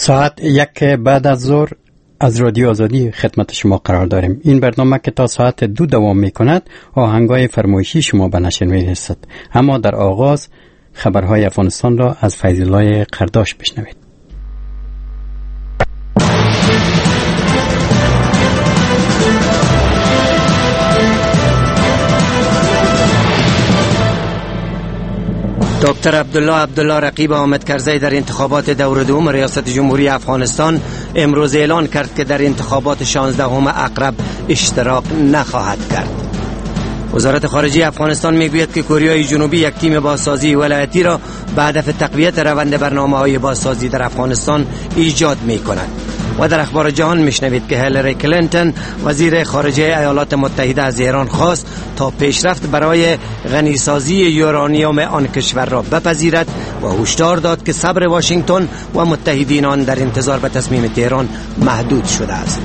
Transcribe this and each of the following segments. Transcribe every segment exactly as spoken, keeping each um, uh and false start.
ساعت یک بعد از ظهر از رادیو آزادی خدمت شما قرار داریم. این برنامه که تا ساعت دو دوام می کند آهنگای فرمایشی شما به نشر می رسد. اما در آغاز خبرهای افغانستان را از فیض الله قرداش بشنوید. دکتر عبدالله عبدالله رقیب حامد کرزی در انتخابات دور دوم ریاست جمهوری افغانستان امروز اعلان کرد که در انتخابات شانزدهم عقرب اشتراک نخواهد کرد. وزارت خارجه افغانستان میگوید که کره جنوبی یک تیم بازسازی ولایتی را به هدف تقویت روند برنامه‌های بازسازی در افغانستان ایجاد می‌کند. و در اخبار جهان میشنوید که هیلاری کلینتون وزیر خارجه ایالات متحده از ایران خواست تا پیشرفت برای غنیسازی یورانیوم آن کشور را بپذیرد و هشدار داد که صبر واشنگتن و متحدین آن در انتظار به تصمیم تهران محدود شده است.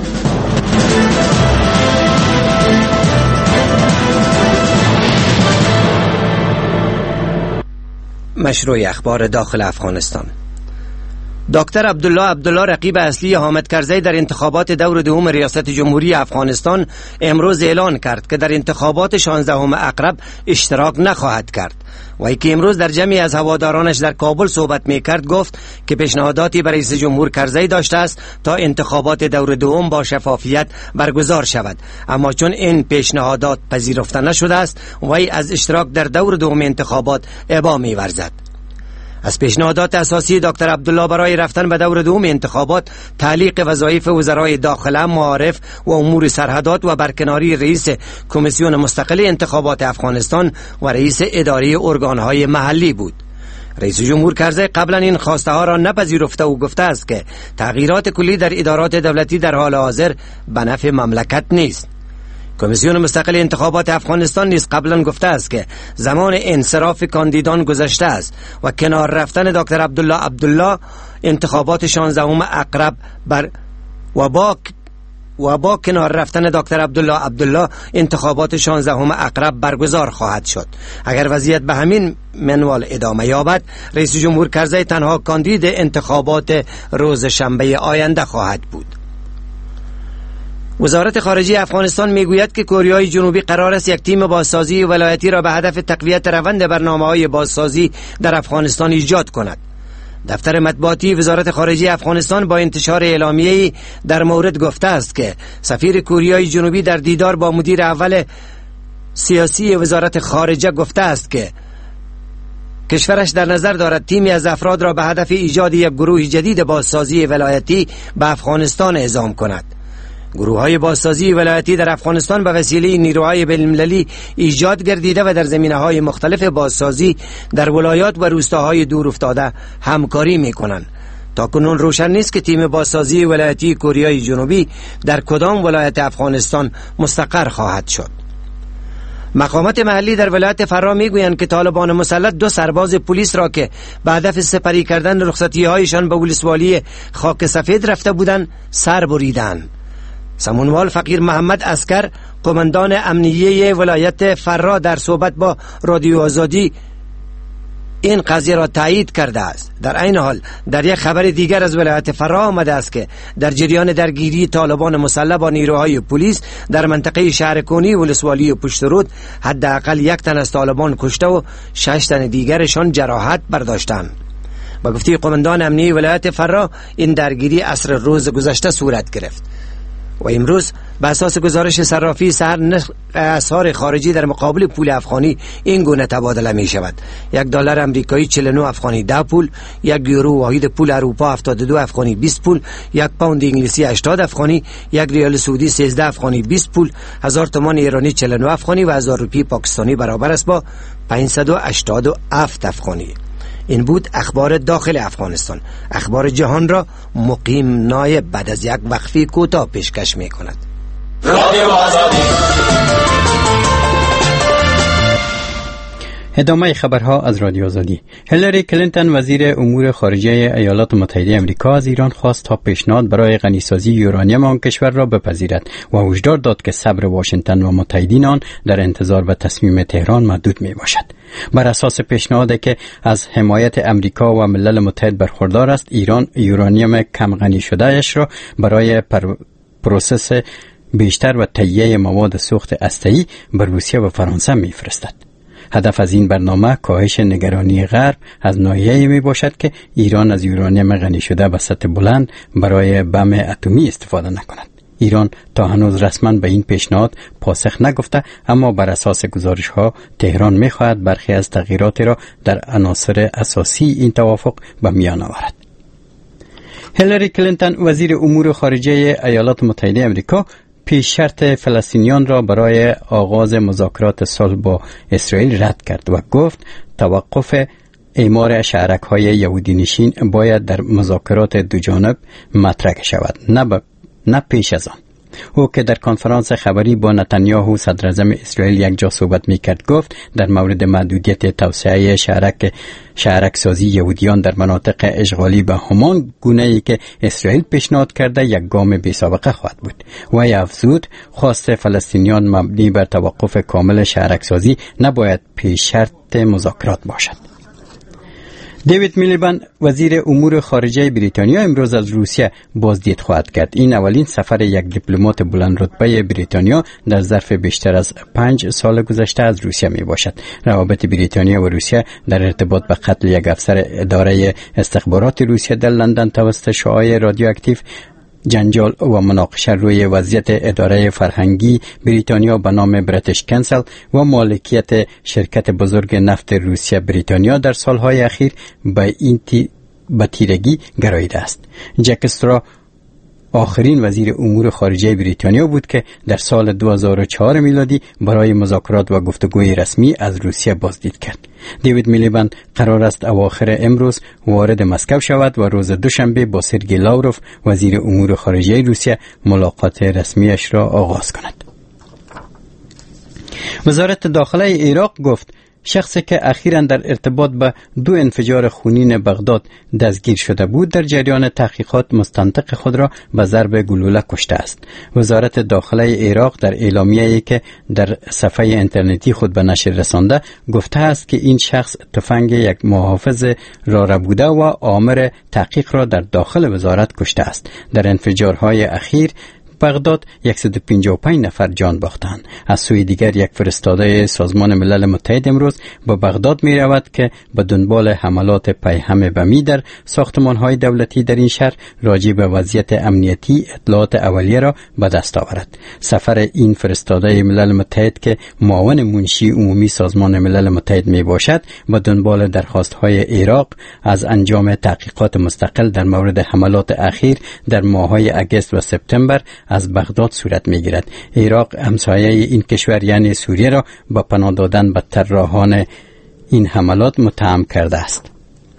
مشروع اخبار داخل افغانستان. دکتر عبدالله عبدالله رقیب اصلی حامد کرزی در انتخابات دور دوم ریاست جمهوری افغانستان امروز اعلان کرد که در انتخابات شانزدهم عقرب اشتراک نخواهد کرد. وی که امروز در جمعی از هوادارانش در کابل صحبت می کرد گفت که پیشنهاداتی برای رئیس جمهور کرزی داشته است تا انتخابات دور دوم با شفافیت برگزار شود، اما چون این پیشنهادات پذیرفته نشده است وی از اشتراک در دور دوم انتخابات ابا می ورزد. از پیشنهادات اساسی دکتر عبدالله برای رفتن به دور دوم انتخابات تعلیق وظایف وزرای داخله، معارف و امور سرحدات و برکناری رئیس کمیسیون مستقل انتخابات افغانستان و رئیس اداره ارگانهای محلی بود. رئیس جمهور کرزی قبلا این خواسته ها را نپذیرفته و گفته است که تغییرات کلی در ادارات دولتی در حال حاضر به نفع مملکت نیست. کمیسیون مستقل انتخابات افغانستان نیز قبلا گفته است که زمان انصراف کاندیدان گذشته است و کنار رفتن دکتر عبدالله عبدالله انتخابات شانزدهم عقرب بر و با و با کنار رفتن دکتر عبدالله عبدالله انتخابات شانزدهم عقرب برگزار خواهد شد. اگر وضعیت به همین منوال ادامه یابد، رئیس جمهور کرزی تنها کاندید انتخابات روز شنبه آینده خواهد بود. وزارت خارجه افغانستان میگوید که کره جنوبی قرار است یک تیم بازسازی ولایتی را به هدف تقویت روند برنامه‌های بازسازی در افغانستان ایجاد کند. دفتر مطبوعاتی وزارت خارجه افغانستان با انتشار اعلامیه‌ای در مورد گفته است که سفیر کره جنوبی در دیدار با مدیر اول سیاسی وزارت خارجه گفته است که کشورش در نظر دارد تیمی از افراد را به هدف ایجاد یک گروه جدید بازسازی ولایتی به افغانستان اعزام کند. گروه‌های بازسازی ولایتی در افغانستان به وسیله نیروهای بین‌المللی ایجاد گردیده و در زمینه‌های مختلف بازسازی در ولایات و روستاهای دور افتاده همکاری می‌کنند. تاکنون روشن نیست که تیم بازسازی ولایتی کره جنوبی در کدام ولایت افغانستان مستقر خواهد شد. مقامات محلی در ولایت فرا میگویند که طالبان مسلط دو سرباز پلیس را که به هدف سپری کردن رخصتی‌هایشان به ولسوالی خاک سفید رفته بودند سر بریدند. سمونوال فقیر محمد عسکر قماندان امنیه ولایت فرا در صحبت با رادیو آزادی این قضیه را تایید کرده است. در این حال در یک خبر دیگر از ولایت فرا آمده است که در جریان درگیری طالبان مسلح با نیروهای پلیس در منطقه شهرکنی ولسوالی پشترود حداقل یک تن از طالبان کشته و شش تن دیگرشان جراحت برداشتند. با گفته قماندان امنیه ولایت فرا این درگیری عصر روز گذشته صورت گرفت و امروز به اساس گزارش صرافی سحر نرخ اسعار خارجی در مقابل پول افغانی این گونه تبادله می شود: یک دلار امریکایی چهل و نه افغانی ده پول، یک یورو واحد پول اروپا هفتاد و دو افغانی بیست پول، یک پوند انگلیسی هشتاد افغانی، یک ریال سعودی سیزده افغانی بیست پول، هزار تومان ایرانی چهل و نه افغانی و هزار روپیه پاکستانی برابر است با پانصد و هشتاد و هفت افغانی. این بود اخبار داخل افغانستان. اخبار جهان را مقیم نایب بعد از یک وقفه کوتاه پیشکش می کند. رادیو آزادی. ادامه خبرها از رادیو آزادی. هیلاری کلینتون وزیر امور خارجه ایالات متحده آمریکا از ایران خواست تا پیشنهاد برای غنیسازی یورانیم آن کشور را بپذیرد و هشدار داد که صبر واشنگتن و متحدین آن در انتظار به تصمیم تهران محدود می باشد. بر اساس پیشنهادی که از حمایت آمریکا و ملل متحد برخوردار است، ایران یورانیم کم غنی شده اش را برای پر... پروسس بیشتر و تهیه مواد سوخت هسته‌ای به روسیه و فرانسه می‌فرستد. هدف از این برنامه کاهش نگرانی غرب از ناحیه‌ای می باشد که ایران از یورانیم غنی شده به سطح بلند برای بم اتمی استفاده نکند. ایران تا هنوز رسما به این پیشنهاد پاسخ نگفته، اما بر اساس گزارش‌ها تهران می‌خواهد برخی از تغییرات را در عناصر اساسی این توافق به میان آورد. هیلاری کلینتون وزیر امور خارجه ایالات متحده آمریکا پیش شرط فلسطینیان را برای آغاز مذاکرات صلح با اسرائیل رد کرد و گفت توقف اعمار شهرک‌های یهودی نشین باید در مذاکرات دو جانب مطرح شود، نه ب... نه پیش از آن. او که در کنفرانس خبری با نتانیاهو صدر اعظم اسرائیل یک جا صحبت میکرد گفت در مورد محدودیت توسعه شهرک شهرک سازی یهودیان در مناطق اشغالی به همان گونه‌ای که اسرائیل پیشنهاد کرده یک گام بی سابقه خواهد بود. و افزود خواست فلسطینیان مبنی بر توقف کامل شهرک سازی نباید پیش شرط مذاکرات باشد. دیوید میلیبند وزیر امور خارجه بریتانیا امروز از روسیه بازدید خواهد کرد. این اولین سفر یک دیپلمات بلند رتبه بریتانیا در ظرف بیشتر از پنج سال گذشته از روسیه می باشد. روابط بریتانیا و روسیه در ارتباط به قتل یک افسر اداره استخبارات روسیه در لندن توسط شعاع رادیواکتیو، جنجال و مناقشه روی وضعیت اداره فرهنگی بریتانیا به نام بریتیش کنسل و مالکیت شرکت بزرگ نفت روسیه بریتانیا در سالهای اخیر به این تی... به تیرگی گراییده است. جک استرا آخرین وزیر امور خارجه بریتانیا بود که در سال دو هزار و چهار میلادی برای مذاکرات و گفتگوی رسمی از روسیه بازدید کرد. دیوید میلیبند قرار است اواخر امروز وارد مسکو شود و روز دوشنبه با سرگئی لاوروف وزیر امور خارجه روسیه ملاقات رسمیش را آغاز کند. وزارت داخله عراق گفت شخصی که اخیراً در ارتباط به دو انفجار خونین بغداد دستگیر شده بود در جریان تحقیقات مستنطق خود را به ضرب گلوله کشته است. وزارت داخله عراق در اعلامیه‌ای که در صفحه اینترنتی خود به نشر رسانده گفته است که این شخص تفنگ یک محافظ را ربوده و آمر تحقیق را در داخل وزارت کشته است. در انفجارهای اخیر بغداد صد و پنجاه و پنج نفر جان باختند. از سوی دیگر یک فرستاده سازمان ملل متحد امروز به بغداد می رود که به دنبال حملات پیهم بمی در ساختمان‌های دولتی در این شهر راجع به وضعیت امنیتی اطلاعات اولیه را به دست آورد. سفر این فرستاده ملل متحد که معاون منشی عمومی سازمان ملل متحد می باشد به دنبال درخواست‌های عراق از انجام تحقیقات مستقل در مورد حملات اخیر در ماه‌های اگست و سپتامبر از بغداد صورت می‌گیرد. عراق همسایه این کشور یعنی سوریه را با پناه دادن به طراحان این حملات متهم کرده است.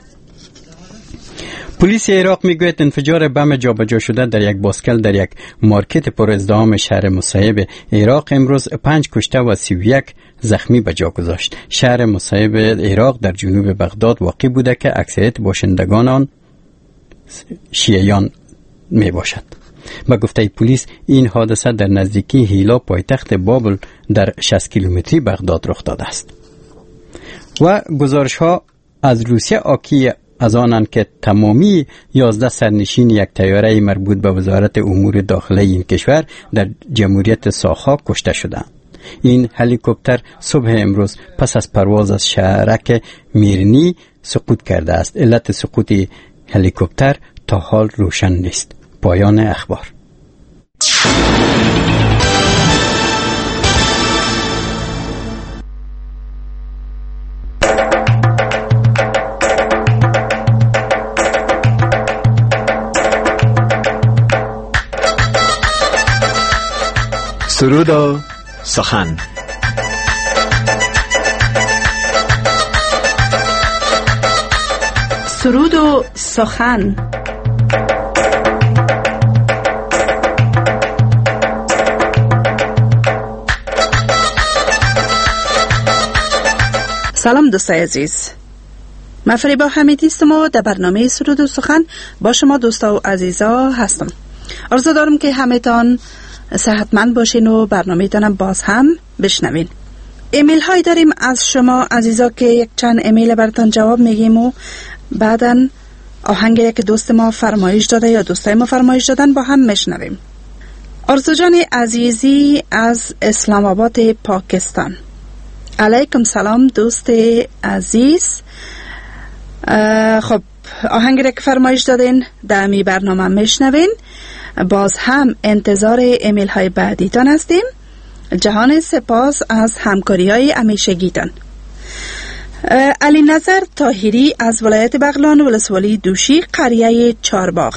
پلیس عراق میگوید انفجار بم جابجا شده در یک باسکل در یک مارکت پر ازدحام شهر مصیب عراق امروز پنج کشته و سی و یک زخمی به جا گذاشت. شهر مصیب عراق در جنوب بغداد واقع بوده که اکثریت باشندگان آن شیعیان می باشد. با گفته پلیس این حادثه در نزدیکی هیلا پایتخت بابل در شصت کیلومتری بغداد رخ داده است. و گزارش ها از روسیه آکی از آنند که تمامی یازده سرنشین یک طیاره مربوط به وزارت امور داخله این کشور در جمهوریت ساخا کشته شدند. این هلیکوپتر صبح امروز پس از پرواز از شهرک میرنی سقوط کرده است. علت سقوط هلیکوپتر تا حال روشن نیست. پایان اخبار. سرود و سخن. سرود و سخن. سلام دوستای عزیز، من فریبا حمیدی هستم و در برنامه سرود و سخن با شما دوستا و عزیزا هستم. آرزو دارم که همه‌تان صحتمند باشین و برنامه تانم باز هم بشنوین. ایمیل هایی داریم از شما عزیزا که یک چند ایمیل براتان جواب میگیم و بعداً آهنگی که دوست ما فرمایش داده یا دوستای ما فرمایش دادن با هم میشنویم. آرزو جان عزیزی از اسلام آباد پاکستان. علیکم سلام دوست عزیز. خب آهنگی که فرمایش دادین در می برنامه میشنوین. باز هم انتظار ایمیل های بعدی تان هستیم. جهان سپاس از همکاری های همیشگیتان. علی نظر طاهری از ولایت بغلان ولسوالی دوشی قریه چارباغ.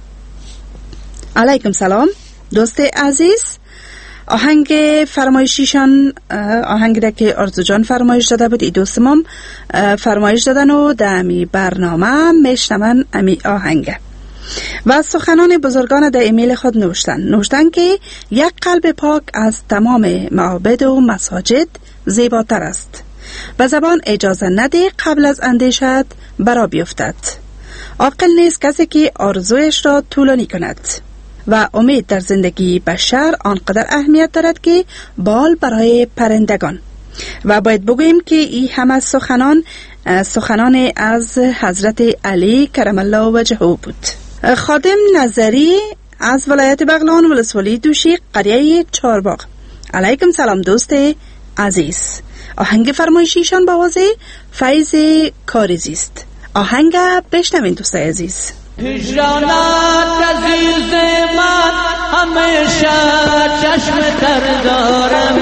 علیکم سلام دوست عزیز. آهنگ فرمایشیشان آهنگی که آرزو جان فرمایش داده بود ای دوست مام فرمایش دادن و در امی برنامه میشنون امی آهنگ و سخنان بزرگان در ایمیل خود نوشتن نوشتن که یک قلب پاک از تمام معابد و مساجد زیباتر است. به زبان اجازه نده قبل از اندیشت برا بیفتد. عاقل نیست کسی که آرزویش را طولانی کند و امید در زندگی بشر آنقدر اهمیت دارد که بال برای پرندگان. و باید بگوییم که این همه سخنان سخنان از حضرت علی کرم الله وجهه بود. خادم نظری از ولایت بغلان ولسوالی دوشی قریه چارباغ. علیکم سلام دوست عزیز. آهنگ فرمایشیشان با آواز فیض کاریزی است. آهنگ بشنوین دوست عزیز. هجرانت عزیز من همیشه چشم تر دارم،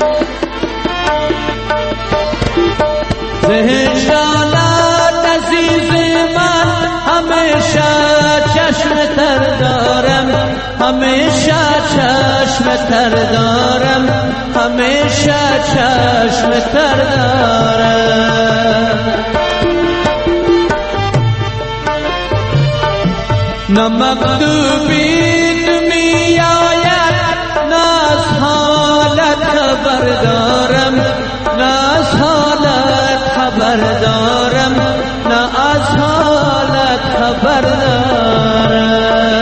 هجرانت عزیز من همیشه چشم تر دارم، همیشه چشم تر دارم، همیشه چشم تر دارم. نه مکتوبی تو می آید نه از حالت خبر دارم، نه از حالت خبر دارم، نه از حالت خبر دارم.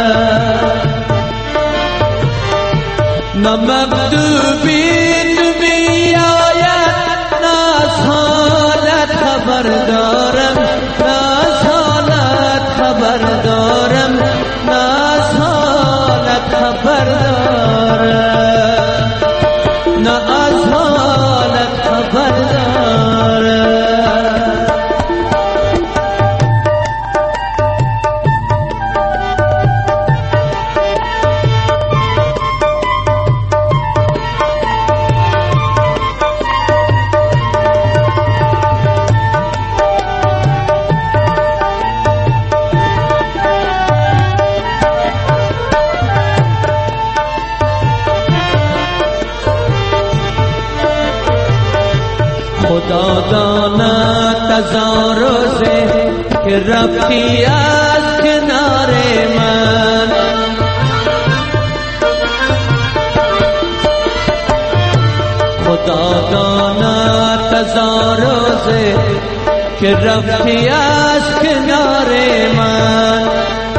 نه مکتوبی تو می آید نه از حالت خبر دارم، نه از حالت خبر دارم، نه از حالت خبر دارم، نه از حالت خبر دارم. خدا داند از آن روزه که رفتی از کنار من، خدا داند از آن روزه که رفتی از کنار من.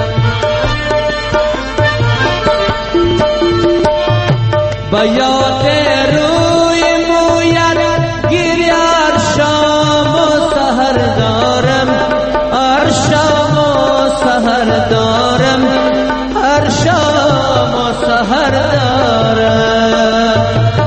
با یاد روی مویت گیری هر شام و سحر دارم، هر شام و سحر دارم، هر شام و سحر دارم.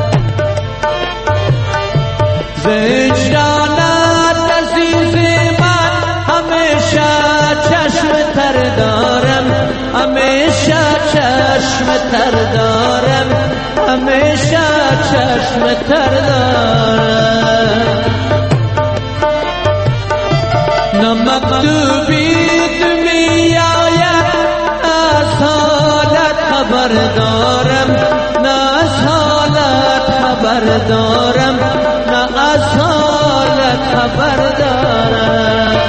وجدانت عزیز من همیشه چشم تر دارم، همیشه چشم تر دارم، همیشه چشم تر دارم. نه مکتوبی تو می آید از حالت خبر دارم، نه از حالت خبر دارم، نه از حالت خبر دارم.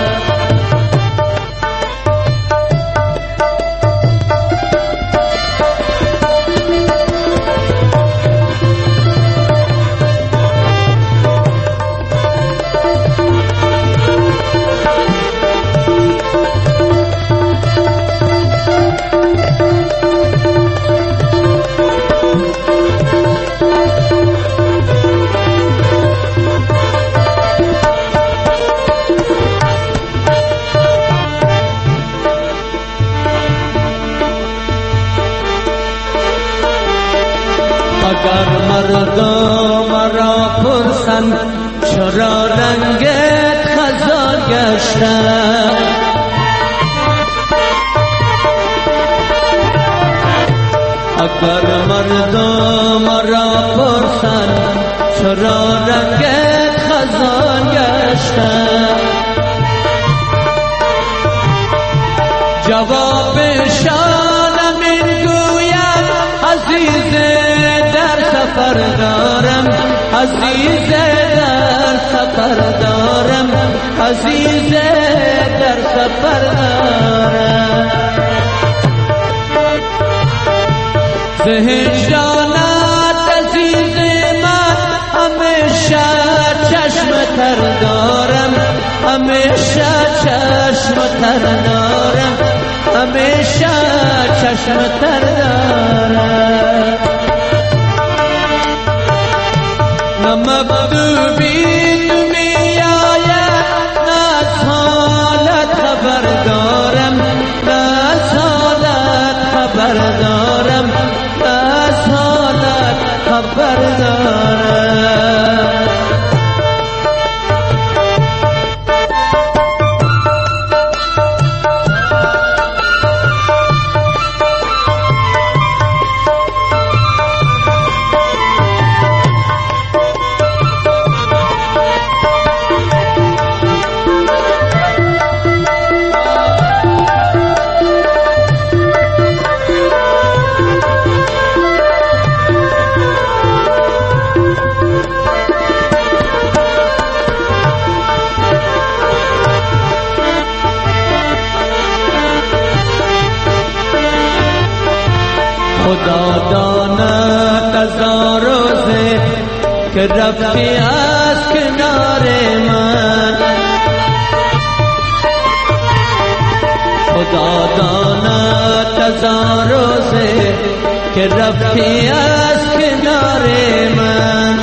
اگر مردم مرا پرسند چرا رنگت خزان گشته، اگر مردم مرا پرسند چرا رنگت خزان گشته، جوابشان من گوید عزیز در سفر دارم، عزیز در سفر دارم، عزیز در سفر دارم. زهجانت عزیز من همیشه چشم تر دارم، همیشه چشم تر دارم، همیشه چشم تر دارم. نه مکتوبی تو می آید نه از حالت خبر دارم، نه از حالت خبر دارم، نه از حالت خبر دارم. خدا داند از آن روزه که رفتی از کنار من، خدا داند از آن روزه که رفتی از کنار من.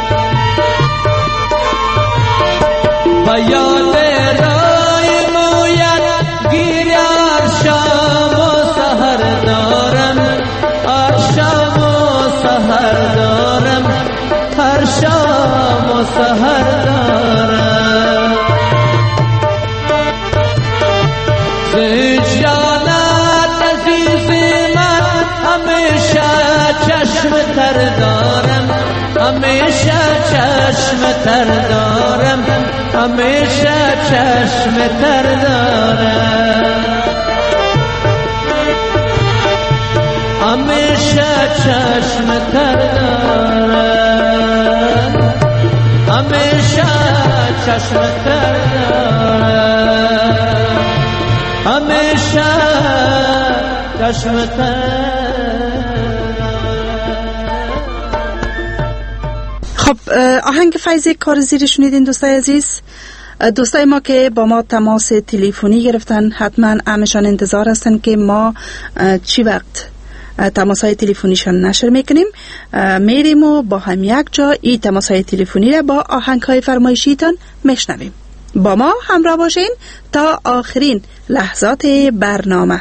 و یاد رای مویت گیر هر شام و سحر دارم، هر شام و سحر دارم، هر شام و سحر دارم. زجانت عزیز من همیشه چشم تر دارم، همیشه چشم تر دارم، همیشه چشم تر دارم، همیشه چشم تر دارم، همیشه چشم تر دارم، همیشه چشم تر. خب آهنگ فیض کارزی شنیدین دوستای عزیز. دوستای ما که با ما تماس تلفنی گرفتن حتما همشان انتظار هستن که ما چی وقت تماس های تلفنیشان نشر میکنیم. میریم و با هم یک جا این تماس های تلفنی را با آهنگ های فرمایشیتان میشنویم. با ما همراه باشین تا آخرین لحظات برنامه.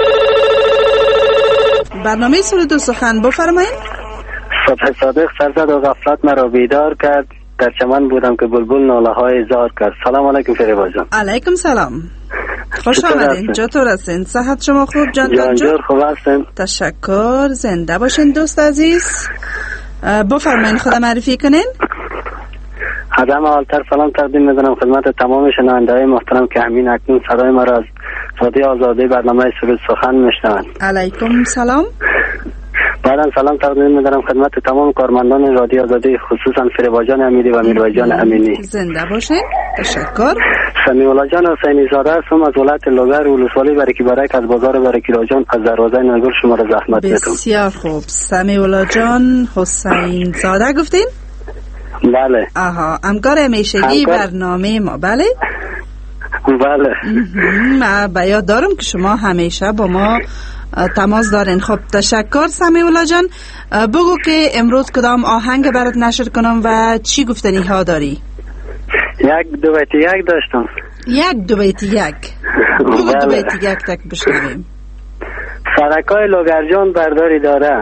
برنامه سرود و سخن بفرمایید. صبح صادق سرزد و غفلت مرا بیدار کرد، در چمن بودم که بلبل ناله های زار کرد. سلام علیکم فریبا جان. علیکم سلام، خوش آمدین. چطور هستین؟ صحت شما خوب جان؟ جان جور خوب هستین؟ تشکر، زنده باشین دوست عزیز. بفرمایید خدا معرفی کنین. ادم اولتر سلام تقدیم می‌کنم خدمت تمام شنونده‌های محترم که همین اکنون صدای ما را از رادیو آزادی برنامه سرود سخن میشنوند. علیکم سلام. بعداً سلام تقدیم می‌کنم خدمت تمام کارمندان رادیو آزادی، خصوصا فریبا جان امیری و میروی جان امینی. زنده باشین. تشکر. سمیع الله جان حسینی زاده هستم از ولایت لوگر ولسوالی برکی برک از بازار برکی راجان از دروازه نگل شما را زحمت می‌دم. بسیار خوب. سمیع الله جان حسین زاده گفتین؟ بله. آها، همکار همیشگی برنامه ما. بله بله. من به یاد دارم که شما همیشه با ما تماس دارین. خب تشکر سمیع الله جان. بگو که امروز کدام آهنگ برات نشر کنم و چی گفتنی ها داری؟ یک دو بیت یک داشتم. یک دو بیت یک. بگو بله. دو بیت یک تک بشنویم. سرکای لوگرجان برداری داره،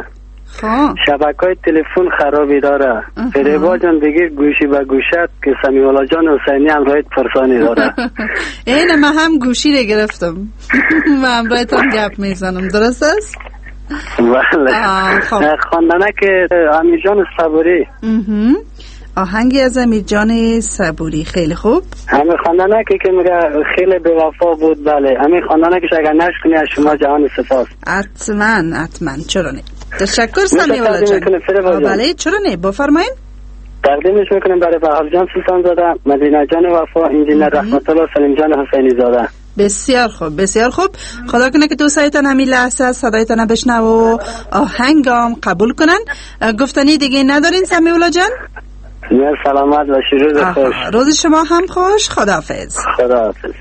خب شبکه تلفن خرابی داره. فریبا جان دیگه گوشی به گوشت که سمیولا جان حسینی همراهت پرسانی داره. اینه من هم گوشی رو گرفتم و همراهت هم گپ میزنم، درست است؟ بله. خواندنه که امیر جان صبوری، آهنگی از امیر جان صبوری. خیلی خوب. همین خواندنه که که میگه خیلی به وفا بود. بله همین خواندنه که اگر نشکنی از شما جهان سپاس. حتما حتما، چرا نه. تشکر سمیولا جان. بله چرا نه، بفرمایید. تقدیمش میکنیم برای بهار جان سلطان زاده، مدینه جان وفا، انجینر رحمت الله، سلیم جان حسینی زاده. بسیار خوب بسیار خوب. خدا کنه که دوستایتان همین لحظه صدایتان بشنو و آهنگام قبول کنن. گفتنی دیگه ندارین سمیولا جان؟ نه، سلامت و روز خوش. روز شما هم خوش. خداحافظ. خداحافظ.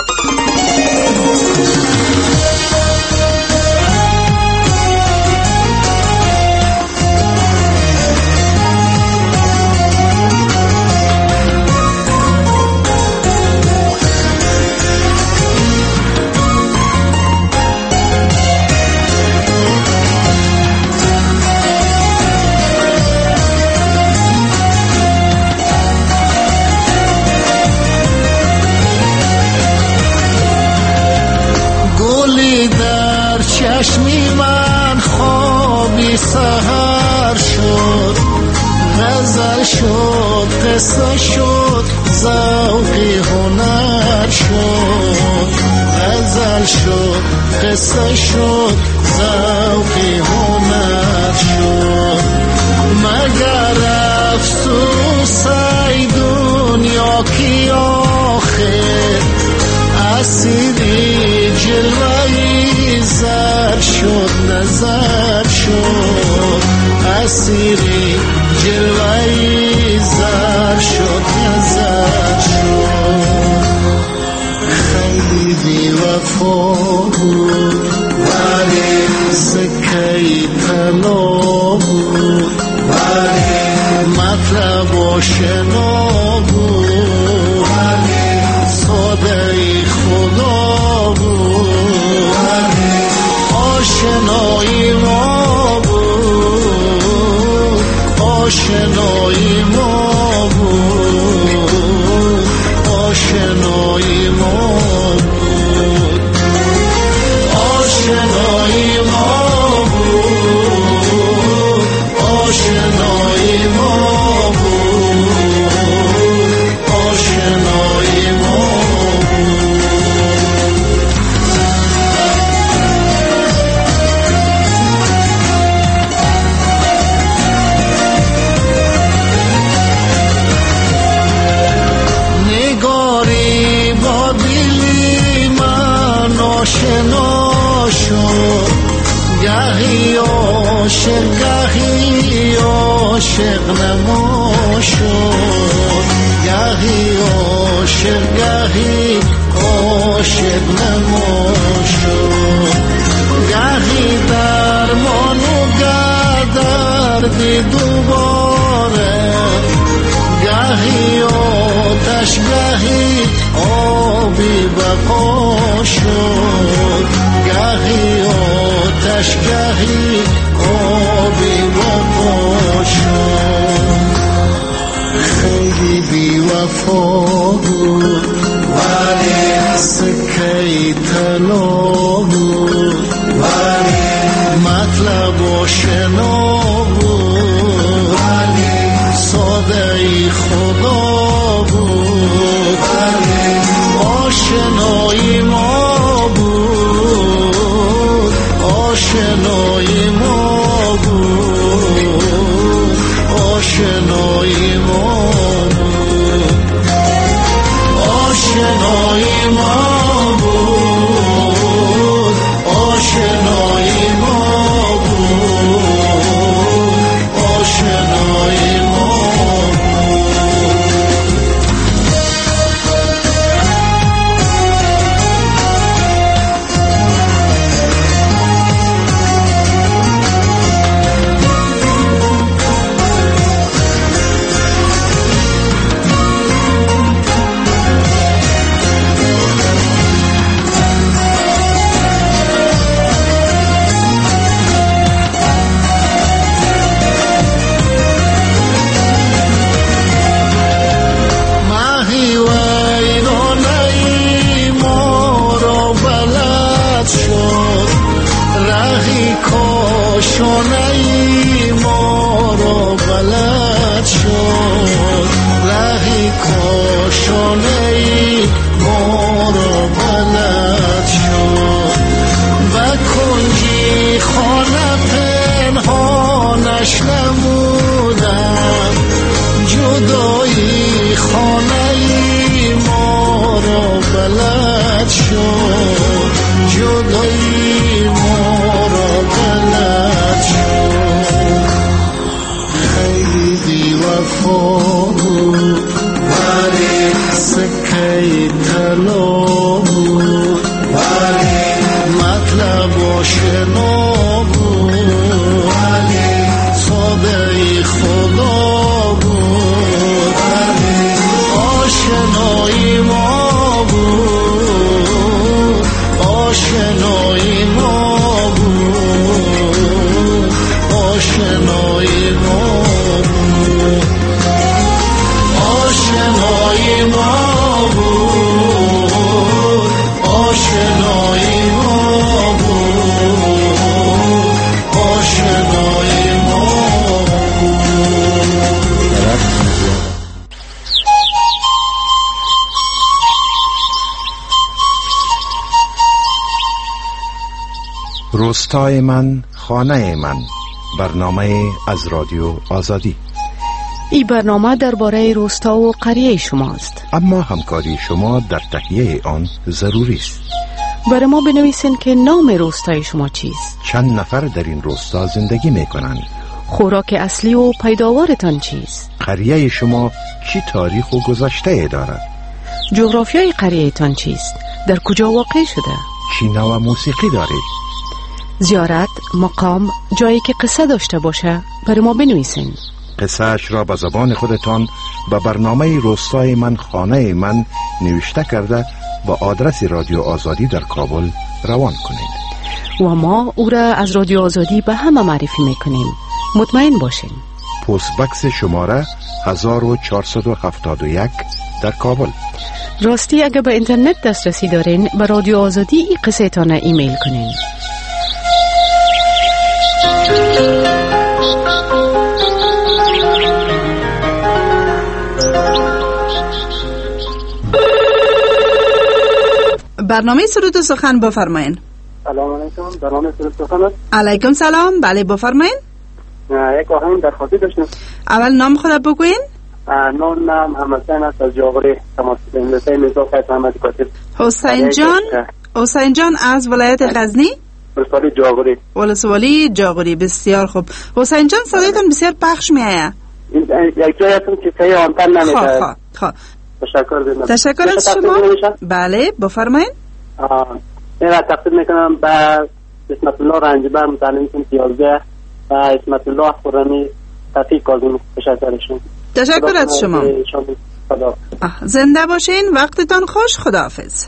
چشمی من خوابی سحر شد، غزل شد، قصه شد، ذوقی هنر شد. غزل شد، قصه شد، ذوقی هنر شد. مگر افسوس ای دنیا کی آخر، اسیری جلوهی زر شد، نظر شد. اسیری جلوهی زر شد، نظر شد. خیلی بی وفا بود ولی سکهی طلا بود، ولی مطلب آشنا بود، ولی ساده خدا بود، ولی آشنایی ما بود، آشنایی ما بود، آشنایی ما بود، آشنایی ما بود، آشنایی ما بود، آشنایی ما بود. نگاری با دلی من آشنا شد، گهی عاشق گهی عاشق نما شد، گهی عاشق گهی عاشق نما شد. گهی درمان و گه دردی دوباره، گهی آتش گهی آبی بقا شد، گهی آتش گهی آبی بقا شد. خیلی بی وفا بود ولی سکهی طلا بود، ولی مطلب آشنا بود، ولی ساده خدا بود، ولی آشنایی ما بود، آشنایی ما بود، آشنایی ما بود، آشنایی ما بود، آشنایی ما بود، آشنایی ما بود. رهی کاشانه ای ما را بلد شد رهی کاشانه ای ما را بلد شد و کنجی خانه پنهانش نمودم جدایی خانه ای ما را بلد شد جدایی ما را بلد شد خیلی بی وفا بود ولی سکه طلا بود ولی مطلب آشنا بود ولی صادقی خدا بود ولی آشنایی ما بود آشنایی ما بود آشنایی ما بود آشنایی ما بود آشنایی ما بود آشنایی ما روستای من خانه من، برنامه از رادیو آزادی. این برنامه درباره روستا و قریه شماست، اما همکاری شما در تهیه آن ضروری است. برای ما بنویسین که نام روستای شما چیست، چند نفر در این روستا زندگی می کنند، خوراک اصلی و پیداوارتان چیست، قریه شما چی تاریخ و گذشته دارد، جغرافیای قریهتان چیست، در کجا واقع شده، چی نوع موسیقی دارید. زیارت، مقام، جایی که قصه داشته باشه برای ما بنویسین. قصه اش را به زبان خودتان به برنامه روستای من خانه من نوشته کرده با آدرس رادیو آزادی در کابل روان کنید و ما او را از رادیو آزادی به همه معرفی میکنیم. مطمئن باشین. پست بکس شماره هزار و چهارصد و هفتاد و یک در کابل. راستی اگه به اینترنت دسترسی دارین به رادیو آزادی این قصه تانه ایمیل کنین. برنامه سرود و سخن بفرمایین. سلام علیکم. برنامه سرود و سخن است. علیکم سلام. بله بفرمایین. یک آهنگ درخواستی داشتم. اول نام خود بگوین. نام نام حسین است از جاغوری تماس گرفتم. حسین میرزا فیض محمدی کاتب. حسین جان حسین جان از ولایت غزنی، ولسوالی جاغوری. ولسوالی جاغوری. بسیار خوب. حسین جان صدایتان بسیار پخش میآید. یک جای هستم که صدای آنتن نمیشه. خب خب تشکر دارم. تشکر از شما. بله بفرمایید. من را تقدیم میکنم به اسمت الله رنجبر متعلم سنف یازده و اسمت الله خرمی تفیق کاظمی. تشکرشون. تشکر از شما. زنده باشین. وقتتان خوش. خداحافظ.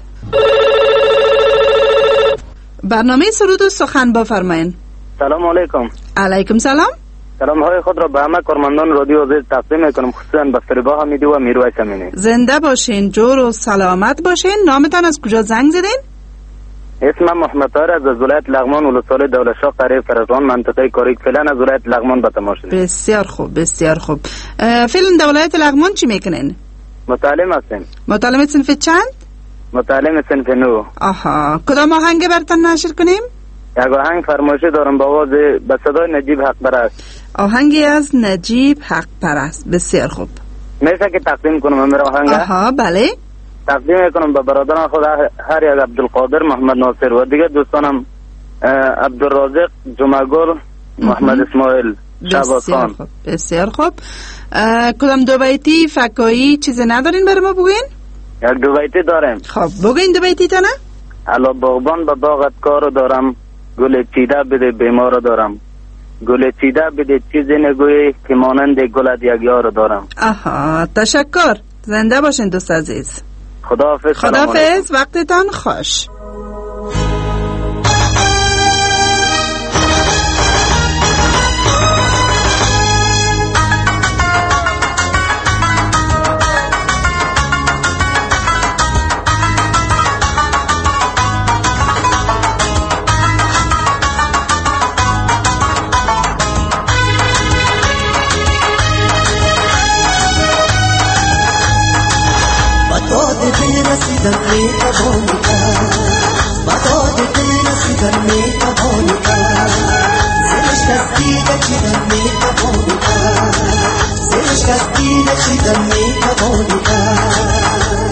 برنامه سرود و سخن بفرمایید. سلام علیکم. علیکم سلام. سلام های خود را به همه کارمندان رادیو آزادی تقدیم میکنم، خصوصا به فریبا حمیدی و میرویس امینی. زنده باشین، جور و سلامت باشین. نامتان از کجا زنگ زدین؟ اسمم محمد طاهر از ولایت لغمان ولسوالی دولتشاه قریه فرزان منطقه کاریک. فعلا از ولایت لغمان به تماس شدیم. بسیار خوب بسیار خوب. فعلا در ولایت لغمان چی میکنین؟ متعلم هستیم. متعلم صنف چند؟ متعلم صنف نو. آها. کدام آهنگ براتون نشر کنیم؟ یک آهنگ فرمایشی دارم با آواز به صدای نجیب حق پرست. آهنگی از نجیب حق پرست. بسیار خوب. میشه که تقدیم کنم امیر آهنگ؟ آها بله. تقدیم میکنم به برادران خود هر یک عبدالقادر محمد ناصر و دیگه دوستانم عبدالرازق جمعگل محمد اسماعیل شعباز خان. خوب. بسیار خوب. کدام دو بیتی فکایی چیزی ندارین برای ما بگوین؟ یک دو بیتی داریم. خب بگوین دو بیتی تانه. علا باغبان به باغت کارو دارم، گل چیده بده بیمارو دارم، گل چیده بده چیزی نگویی که مانند گلت یک یارو دارم. آها تشکر. زنده باشین دوست عزیز. خداحافظ. خداحافظ. وقتتان خوش. توانی کرد مداد دل رسیدن میتوانی کرد زرشک از دیده چیدن میتوانی کرد زرشک از دیده چیدن میتوانی کرد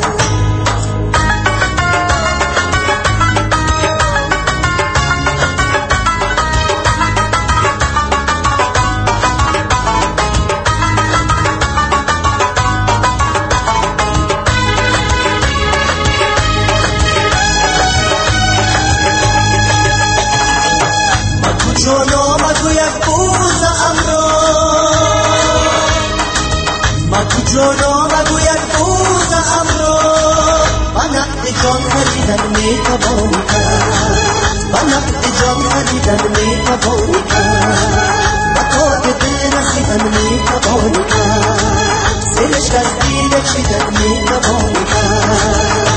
جانا مگوید بوز امرو و نقد جان خریدن میتوانی کرد و نقد جان خریدن میتوانی کرد و تا به دل رسیدن میتوانی کرد زرشک از دیده چیدن میتوانی کرد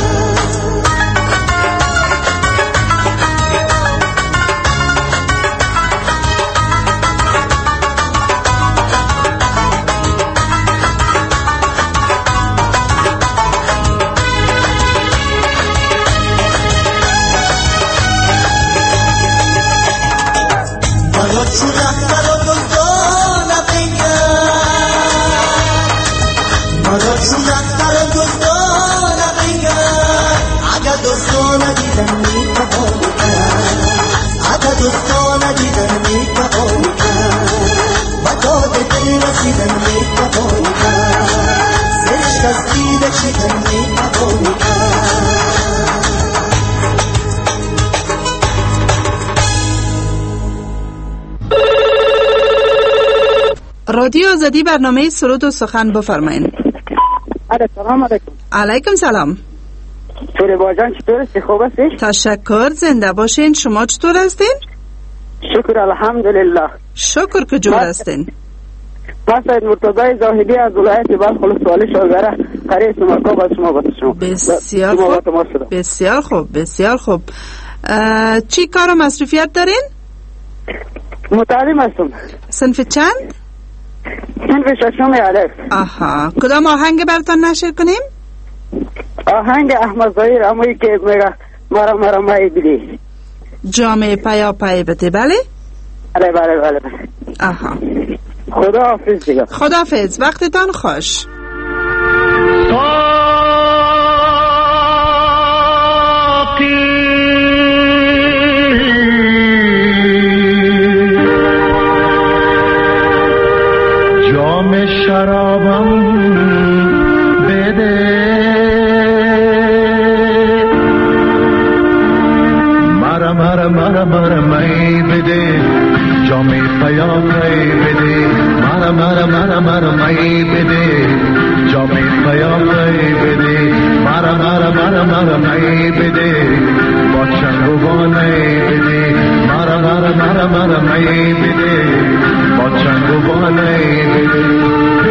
رادیو آزادی برنامه سرود و سخن بفرمایید. سلام علیکم. علیکم سلام. چطوری باجان، چطور هستی؟ خوب هستی؟ تشکر، زنده باشین. شما چطور هستین؟ شکر الحمدلله. شکر که جور هستین. من سید مرتضی زاهدی از ولایت بلخ ولسوالی شازده قریه سمرکاب از شما باید شما. بسیار خوب. بسیار خوب. بسیار خوب. چی کار و مصروفیت دارین؟ متعلم هستم. صنف چند؟ صنف ششم الف. آها. کدام آهنگ براتون نشر کنیم؟ آهنگ احمد ظاهر امویی که میگه مرا مرا مایی بدی. جامعه پیا پای بده. بله؟ بله بله بله. آها. خدا حافظ دیگه. خدا حافظ. وقتتان خوش. جام شرابم بده مرا مرا مرا مرا می بده جام پیام می بده مرا مرا مرا مرا می بده جام پیام می بده مرا مرا مرا مرا می بده با چنگوانی بده مرا مرا مرا مرا می بده با چنگوانی بده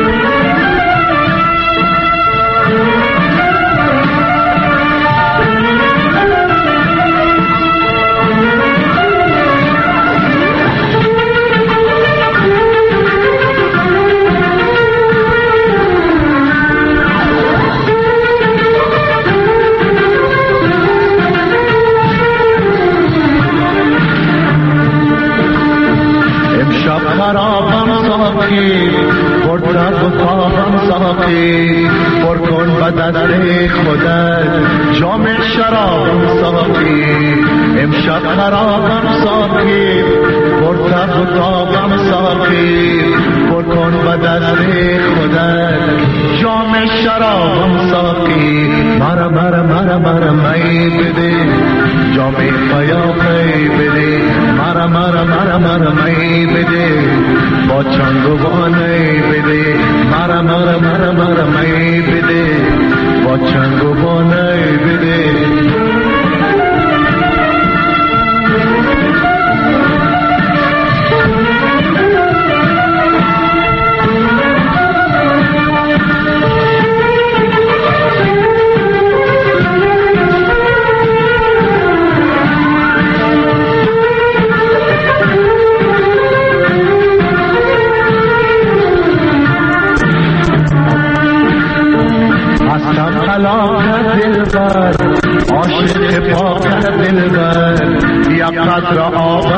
خرابم ساقی پرتر و تابم ساقی پر کن به دست خودت جام شرابم ساقی امشب خرابم ساقی پرتر و تابم ساقی پر کن به دست خودت جام شرابم ساقی مرا مرا مرا مرا می بده جام پیاپی بده مرا مرا مرا مرا می بده با چنگوانی بده مرا مرا مرا مرا می بده با چنگوانی بده علاقه دلبر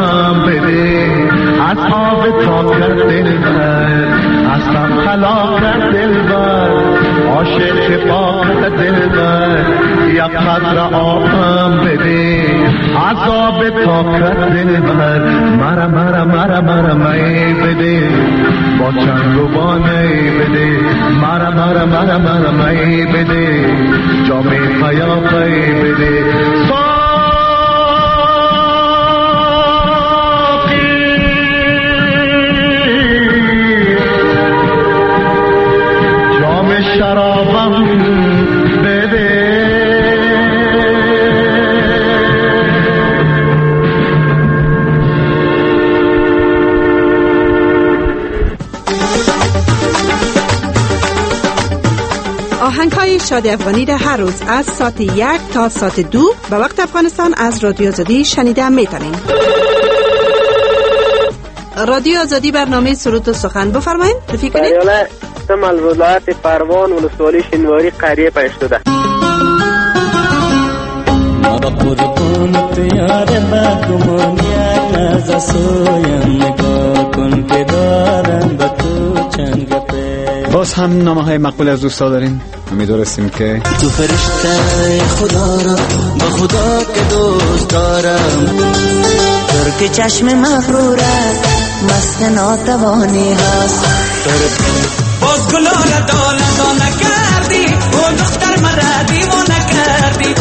آهم بده از آب تا کرد دلبر اصلا خلا کرد دلبر عاشق باقت دلبر یک قدر آهم بده از آب تا کرد دلبر مرا مرا مرا مرا می بده با چند و بانی بده مرا مرا مرا مرا می بده جامی پیاپی بده شرابم بده آهنگ‌های شادی افغانی در هر روز از ساعت یک تا ساعت دو به وقت افغانستان از رادیو آزادی شنیده میتونین. رادیو آزادی برنامه سرود و سخن بفرمایید. رفیق کنید. سمال ولایت پروان ولسوالی شنواری قریه پیش شده. ما قربون پیار بگمانیا نازا سویم نگاه کن که دارم با تو چند گپه. باز هم نامه های مقبول از دوستا دارین. امیدوارستیم که تو فرشته خدا را با خدا که دوست دارم ترک چشم مغرورت مست ناتوانی هست باز گلال دولت نکردی و دختر مرا دیوانه کردی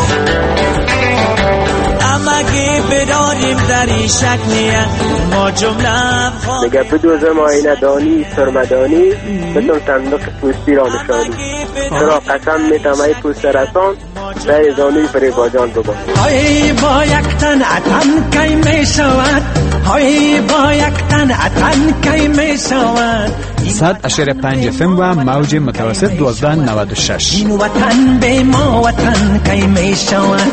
امگه بداریم در این شک نیه ما جمله نگه بدوزم آینه دانی سرمدانی بتون صندوق پوستی را نشانی چرا قسم میتم ای پوست رسان در زانوی فریباجان ببان های با یک تن اتن کی می شود های با یک تن اتن کی می شود صد اشاره پنج فم و موج متوسط دوازده نود و شش این وطن به ما وطن کی می شود.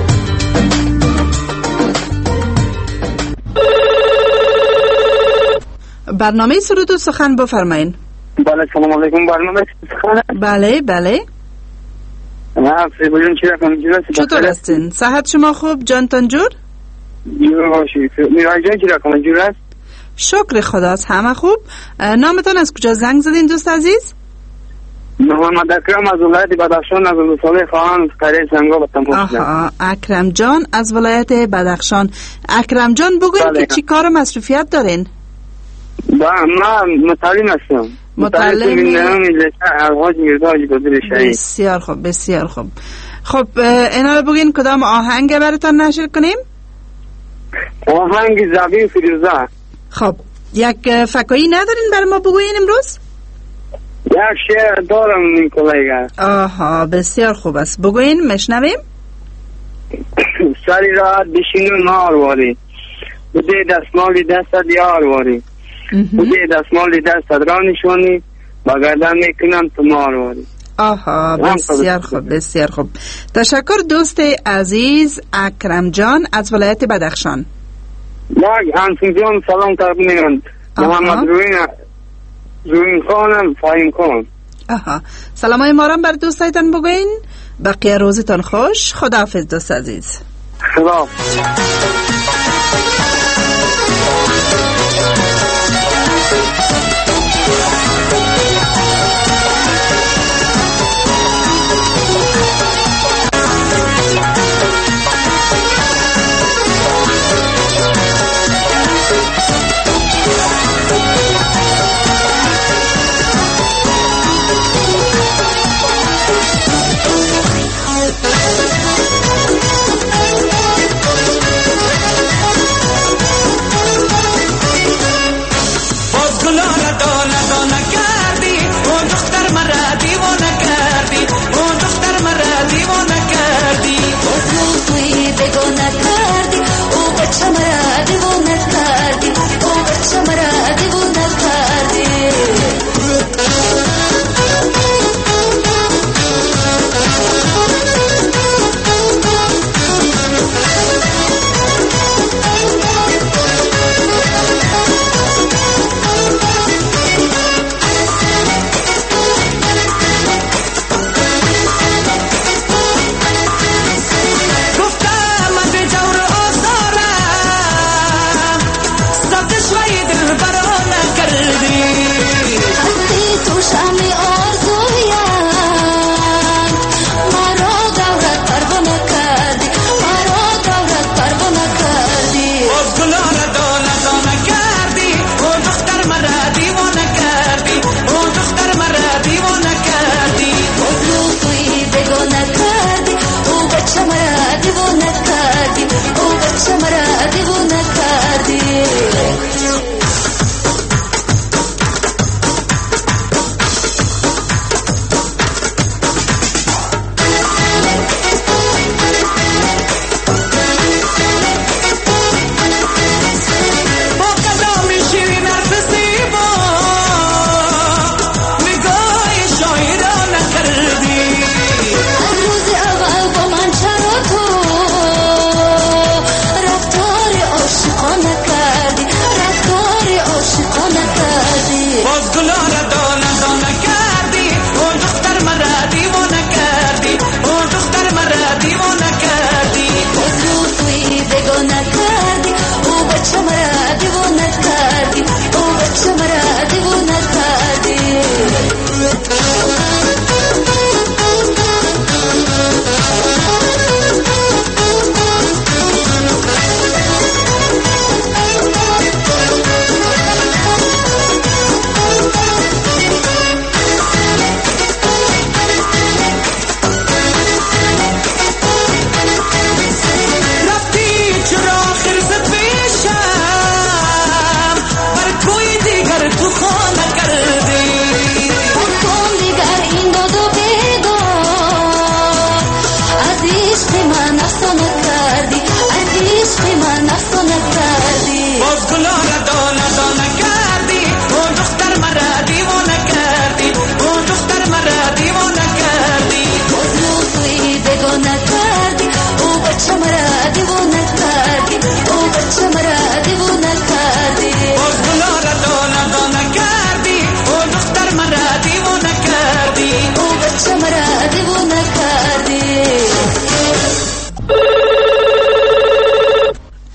برنامه سرود و سخن بفرمایین. بله سلام علیکم. برنامه سخن. بله بله. نه فریبون چی رقم جور چطور هستین؟ صحت شما خوب؟ جانتان جور؟ جور باشی. میرای جان چی رقم جور است؟ شکر خداست همه خوب. نامتان از کجا زنگ زدین دوست عزیز؟ محمد اکرم از ولایت بدخشان از ولسوالی خواهان قریه سنگا به تماس شدم. آها اکرم جان از ولایت بدخشان. اکرم جان بگوین که چی کار مصروفیت دارین؟ با من متعلم هستم. متعلم متعلم بسیار خوب بسیار خوب. خب اینا رو بگین کدام آهنگ براتان نشر کنیم؟ آهنگ زبی فیروزه. خب یک فکایی ندارین برای ما بگوین امروز؟ یک شعر دارم این کلیگه. آها بسیار خوب است بگوین مشنویم. سری راحت بشین و نار واری بده دستمالی دست دیار واری بده دستمالی دست را نشونی با گردن میکنم تو مار واری. آها بسیار خوب بسیار خوب. تشکر دوست عزیز اکرم جان از ولایت بدخشان. یک همسون جان سلام تقدیم محمد روین روین خانم فایم خان. آها سلامای مارم بر دوستایتان بگوین. بقیه روزتان خوش. خداحافظ دوست عزیز. خدا.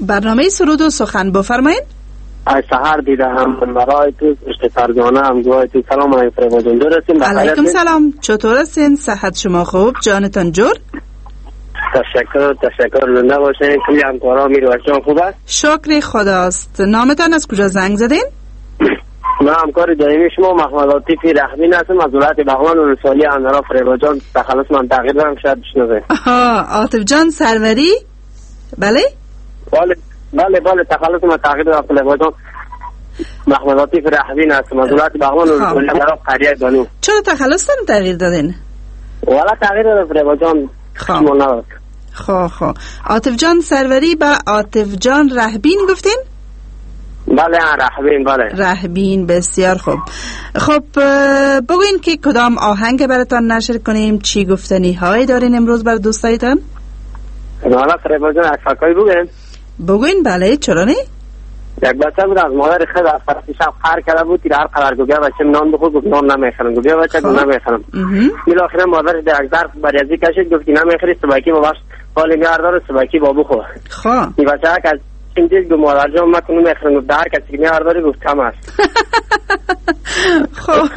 برنامه سرود و سخن بفرمایید. از سحر دیدم مرای تو اشتفرگانه هم گوهای تو. سلام علیکم فریبا جان، جور هستین؟ علیکم سلام، چطور هستین؟ صحت شما خوب؟ جانتان جور؟ تشکر تشکر، زنده باشین. کلی همکارا میرو جان خوب است؟ شکر خداست. نامتان از کجا زنگ زدین؟ من همکار دائمی شما محمد عاطفی رحمین هستم از ولایت بغلان و رسالی اندرا. فریبا جان تخلص من تغییر دارم، شاید بشنوه. آها، عاطف جان سروری؟ بله؟ بله بله بله تخلص من تغییر دارم. فریبا جان محمد عاطفی رحمین هستم از ولایت بغلان و رسالی اندرا قریه بانو. چرا تخلص دارم تغییر دادین؟ والا تغییر دارم فریبا جان. خواه خواه خواه عاطف جان سروری با عاطف جان رهبین گفتین؟ بله رهبین. بله رهبین، بسیار خوب. خب بگوین که کدام آهنگ براتان نشر کنیم، چی گفتنی هایی دارین امروز بر دوستایتان؟ والا فریبا جان از فکایی بگوین. بگوین. بله چرا نه؟ یک بچه بود از مادر خود از فرسی شب خر کرده بود که هر قدر گویا بچه نان بخور گفت نان نمیخورم. گویا بچه گفت نمیخورم. بالاخره مادر در یک ظرف بریزی کشید گفت که نمیخوری سبکی با باش حال میاردار سبکی با بخور. خب این بچه که از این دید گفت مادر جان من کنم نمیخورم. گفت در کسی که میارداری گفت کم است. خب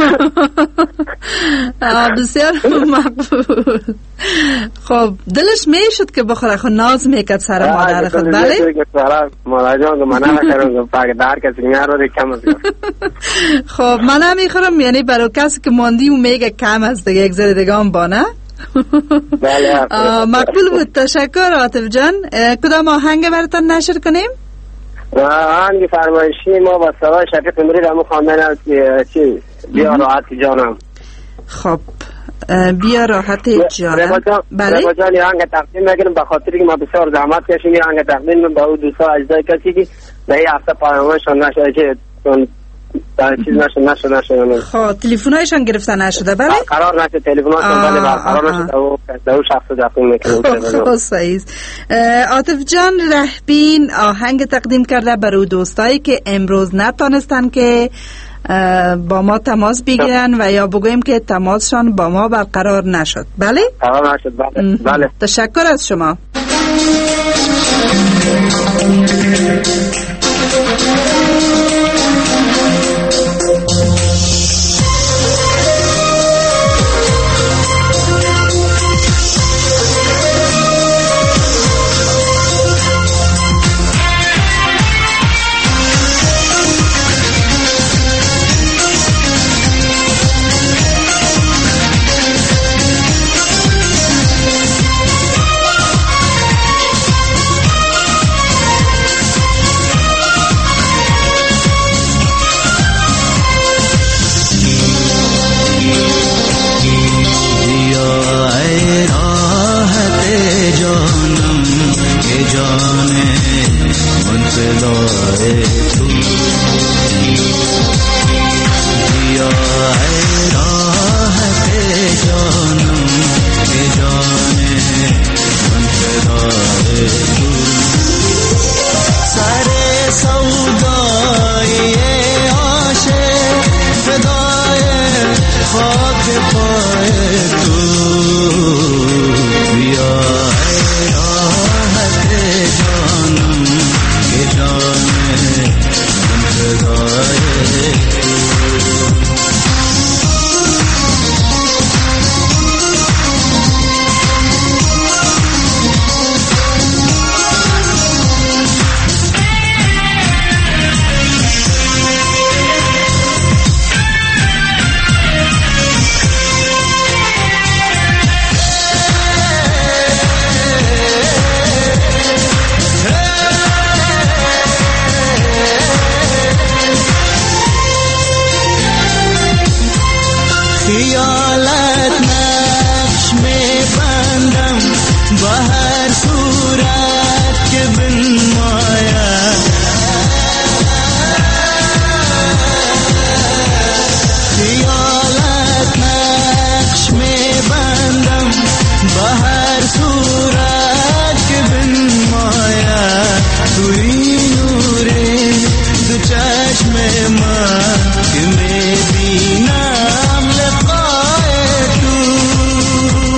بسیار مقبول. خب دلش میشد که بخوره، خود ناز میکرد سر مادر خود. بله مادر جان من نمیخورم گفت در کسی که میارداری کم است. خب من نمیخورم یعنی برای کسی که ماندی و میگه کم است دیگه، یک ذره دیگه هم بانه. بله مقبول بود. تشکر عاطف جان. کدام آهنگ براتون نشر کنیم؟ آهنگ فرمایشی ما با صدای شفیق امری رمو خواندن چی بیا راحت جانم. خب بیا راحت جانم. بله ربا جان یه آهنگ تقدیم نگیرم به خاطر که ما بسیار زحمت کشیم. یه آهنگ تقدیم به او دوستا اجزای کسی که به این هفته پایانشان نشده که در چیز نشد نشد نشد خب تلفن‌هایشان گرفته نشده. بله قرار نشد تلفن‌هاشون. بله قرار نشد او دو شخص دفعه میکنه. خب صحیح. عاطف جان رهبین آهنگ تقدیم کرده برای دوستایی که امروز نتونستن که با ما تماس بگیرن و یا بگویم که تماسشان با ما برقرار نشد. بله قرار نشد. بله بله تشکر از شما.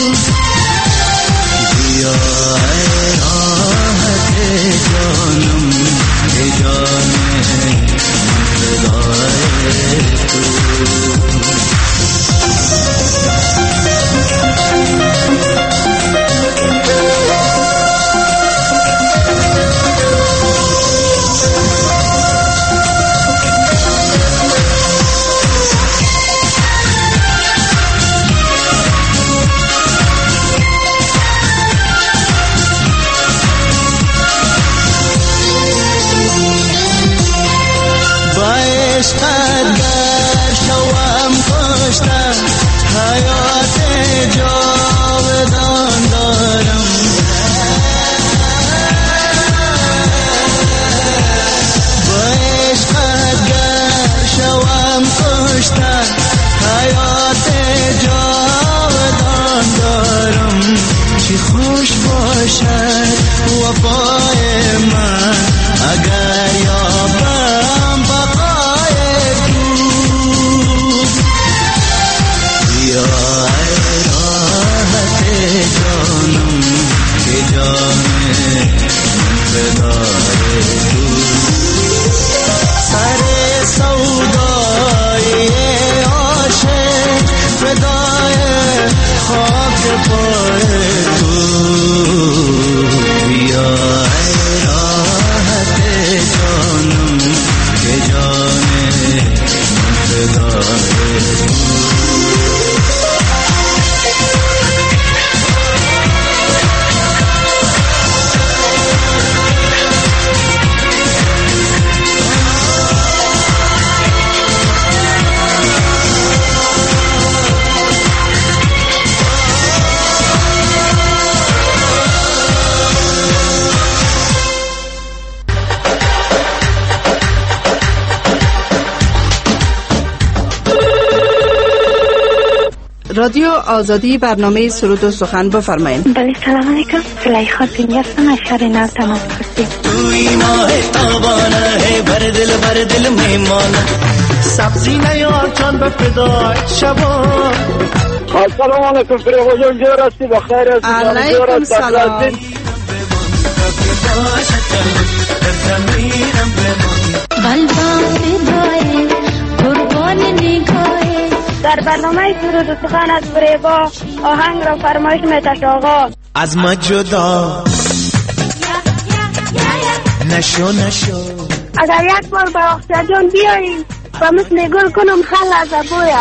राहत जानम عشقت گر شوم کشته حیات جاودان دارم با عشقت گر شوم کشته حیات جاودان دارم چی خوش باشد وفای من اگر یابم بقای تو یا ای راحت جانم که جان فدای تو سر سودای عاشق فدای خاک پای تو یا ای راحت جانم که جان فدای تو رادیو آزادی برنامه سرود و سخن بفرمایید. بله سلام علیکم. زلیخا زینی هستم از شهر نو تماس گرفتیم. توی ماه تابانه هی بر دل بر دل میمانه سبزی نیار جان به فدای شبا. السلام علیکم فریقا جان جور هستی بخیر هستی؟ علیکم سلام. قلبم فدای قربان نگاهی. در برنامه سرود و سخن از فریبا آهنگ را فرمایش می‌دهد آقا. از ما جدا نشو نشو اگر یک بار به اختیار بیایی و مثل گل کنم خل از ابویا.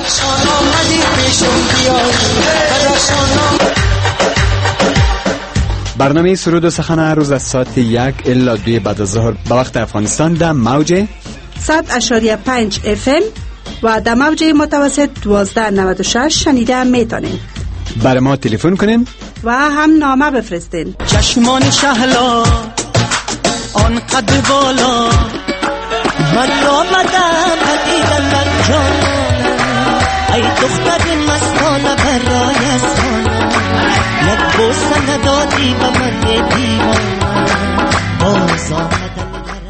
برنامه سرود و سخن هر روز از ساعت یک الا دوی بعد از ظهر به وقت افغانستان در موج صد اشاریه پنج اف ام و در موج متوسط دوازده نود و شش شنیده میتونین. برای ما تلفن کنین و هم نامه بفرستین. چشمان شهلا آن قد بالا من آمدم حدیدن در جانم ای دختر مستانه برای سانم یک بوسه ندادی به من دیوانم باز آمدم.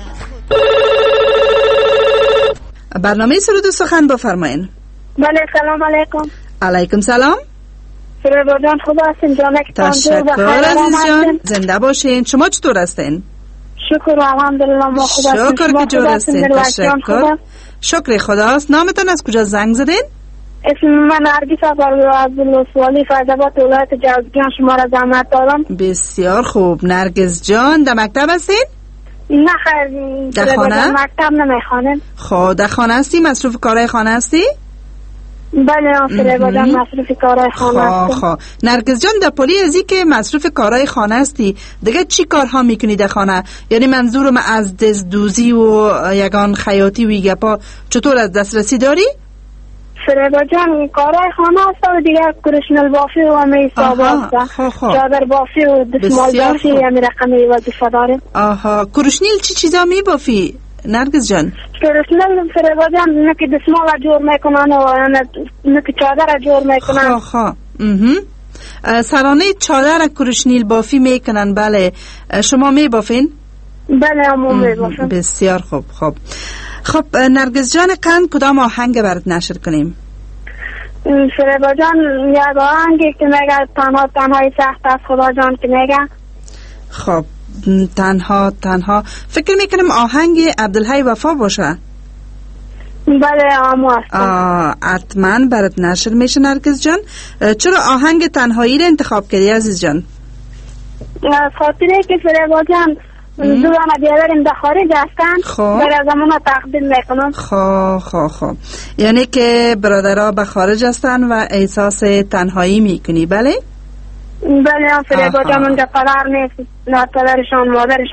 برنامه سرود و سخن بفرمایین. بله سلام علیکم. علیکم سلام. فریبا جان خوب هستین؟ جانکتان تشکر عزیز جان، زنده باشین. شما چطور هستین؟ شکر الحمدلله ما خوب هستیم. شکر که جور هستین. تشکر. شکر خداست. نامتان از کجا زنگ زدین؟ اسم من نرگس عبدالوسوالی فیض‌آباد ولایت جوزجان شما را زحمت دارم. بسیار خوب. نرگس جان در مکتب هستین؟ نه خیر در خانه؟ مکتب نمیخوانم. خب در خانه هستی؟ مصروف کارهای خانه هستی؟ بله فریبا جان مصروف کارهای خانه هستی. خب نرگس جان در پلی ازی که مصروف کارهای خانه هستی دیگه چی کارها میکنی در خانه؟ یعنی منظورم از دزدوزی و یگان خیاطی و گپا چطور از دسترسی داری؟ فریبا جان کارهای خانه هست و دیگه کرشنل بافی و میسا هست، چادر بافی و دسمال بافی همی رقمی وظیفه داریم. آها کرشنیل چی چیزا می بافی نرگس جان؟ کرشنل فریبا جان نکی دسمال جور میکنن و نکی چادر جور میکنن. خواه سرانه چادر کرشنیل بافی میکنن. بله شما می بافین؟ بله همون می بافیم. بسیار خوب. خب خب نرگس جان قند کدام آهنگ برات نشر کنیم؟ فریبا جان یک آهنگی که میگه تنها تنهای سخت از خدا جان که میگه. خب تنها تنها فکر میکنم آهنگ عبدالحی وفا باشه. بله همو هستم. حتما برات نشر میشه نرگس جان. چرا آهنگ تنهایی رو انتخاب کردی عزیز جان؟ خاطره که فریبا جان دوان بیادریم در خارج هستن برای زمان تقدیم میکنم. خب خب خب یعنی که برادرها به خارج هستن و احساس تنهایی میکنی. بله؟ بله هم فریبا جان اونجا قرار نیست، نه پدرشان مادرشان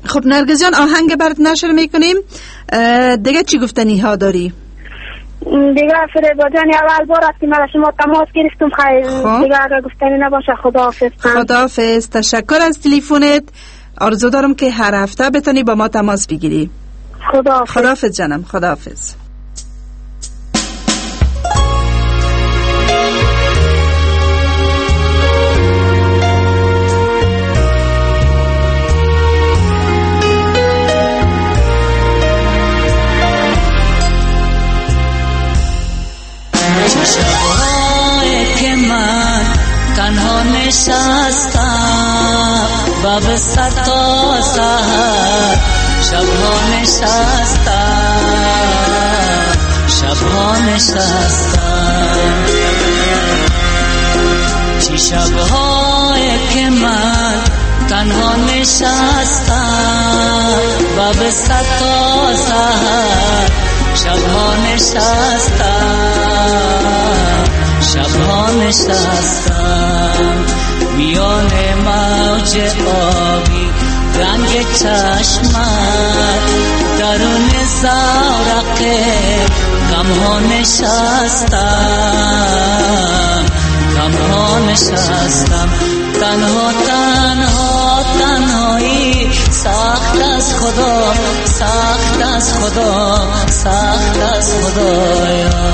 خب نرگس جان آهنگ برات نشر میکنیم. دیگه چی گفتنی ها داری؟ دیگه فریبا جان اول بار است که من شما تماس گرفتم. خیلی دیگه اگر گفتنی نباشه خداحافظ. خداحافظ. تشکر از تلفنت. آرزو دارم که هر هفته بتونی با ما تماس بگیری. خداحافظ. خداحافظ جانم. خداحافظ. شب‌هایی که من تنها نشستم و به صد تا سحر شب‌ها نشستم شب‌ها نشستم چی شب‌هایی که من تنها نشستم و به صد تا سحر شب‌ها نشستم شب‌ها نشستم میان موج آبی رنگ چشمت درون زورق غم‌ها نشستم غم‌ها نشستم تنها تنها تنهایی سخت از خدا سخت از خدا سخت از خدایا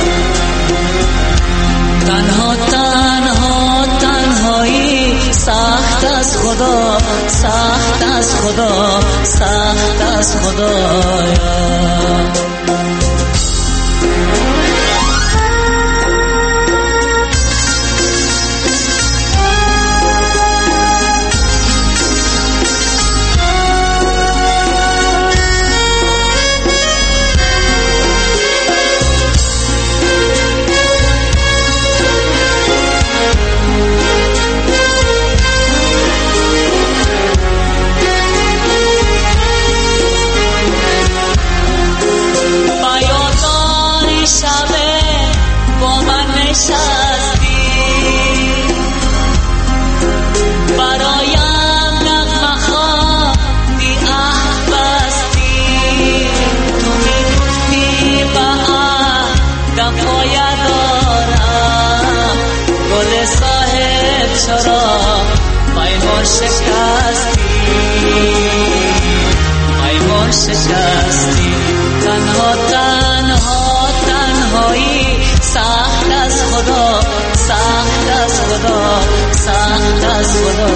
تنها تنها تنهایی سخت از خدا سخت از خدا سخت از خدایا شکستی تنها تنها تنهایی سخت از خدا سخت از خدا سخت از خدا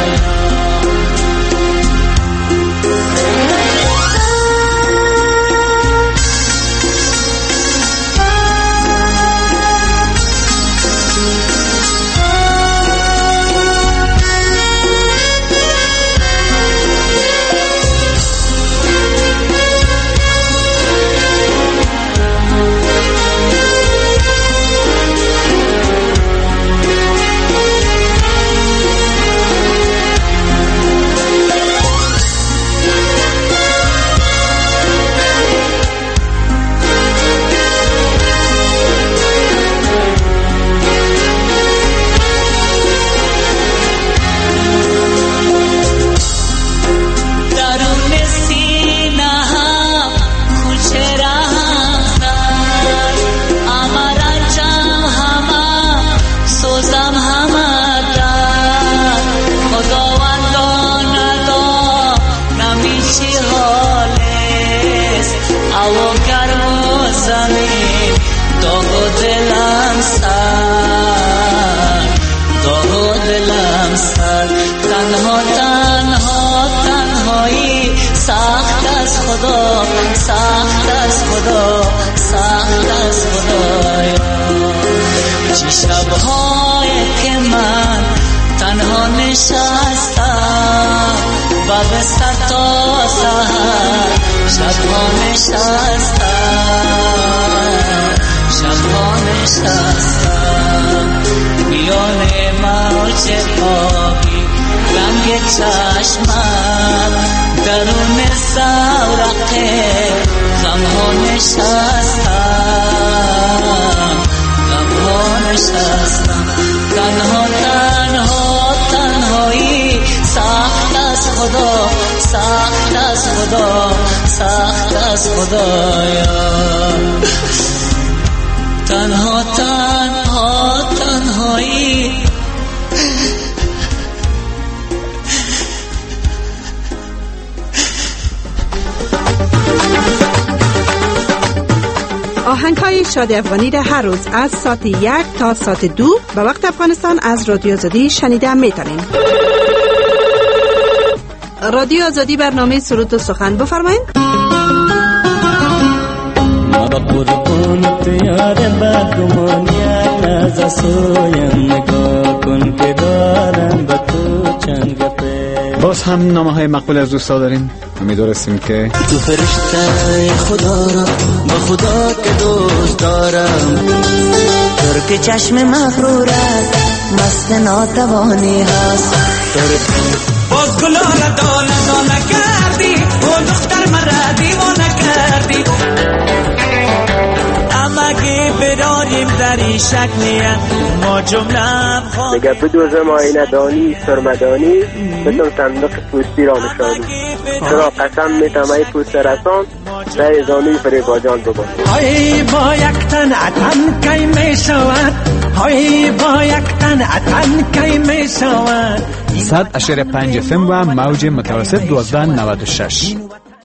سخت از خدا سخت از خدایا چی شب‌هایی که من تنها نشستم و به صد تا سحر شب‌ها نشستم شب‌ها نشستم میان موج آبی رنگ چشمت درون زورق غم‌ها نشستم غم‌ها نشستم تنها تنها تنهایی سخت از خدا سخت از خدایا. تنها تنها تنهایی آهنگ های شادی افغانی را هر روز از ساعت یک تا ساعت دو به وقت افغانستان از رادیو آزادی شنیده میتونین. رادیو آزادی برنامه سرود و سخن بفرمایید. ما با قربانت یار بدگمانی از سویم نگاه کن که دارم با تو چند گپه. باز هم نامه های مقبول از دوستا داریم. امیدوارستیم که تو فرشته خدا را با خدا که دوست دارم. ترک چشم مغرورت مست ناتوانی هست. باز گلا را دانه دانه کردی و دختر مرا دیوانه کردی. امگه براریم در این شکلیه ما جمله دیگه بدوزم آینه دانی سرمدانی بتون صندوق پوستی را نشانی. چرا قسم میتم ای پوست رسان رای زانوی فریبا جان ببان. های با یک تن عطن کی می شود. های با یک تن عطن کی می شود. صد اشاره پنج اف ام و موج متوسط دوازده نود و شش.